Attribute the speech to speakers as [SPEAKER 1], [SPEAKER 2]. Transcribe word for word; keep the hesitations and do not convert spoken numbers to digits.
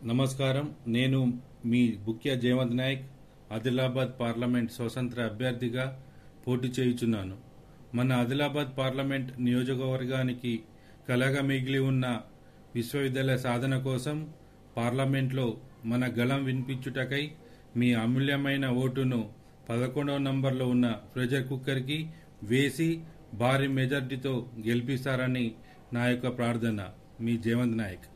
[SPEAKER 1] నమస్కారం. నేను మీ బుక్యా జయవంత్ నాయక్ ఆదిలాబాద్ పార్లమెంట్ స్వతంత్ర అభ్యర్థిగా పోటీ చేయుచున్నాను. మన ఆదిలాబాద్ పార్లమెంట్ నియోజకవర్గానికి కలగా మిగిలి ఉన్న విశ్వవిద్యాలయ సాధన కోసం పార్లమెంట్లో మన గళం వినిపించుటకై మీ అమూల్యమైన ఓటును పదకొండవ నంబర్లో ఉన్న ప్రెషర్ కుక్కర్కి వేసి భారీ మెజార్టీతో గెలిపిస్తారని నా యొక్క ప్రార్థన. మీ జయవంత్ నాయక్.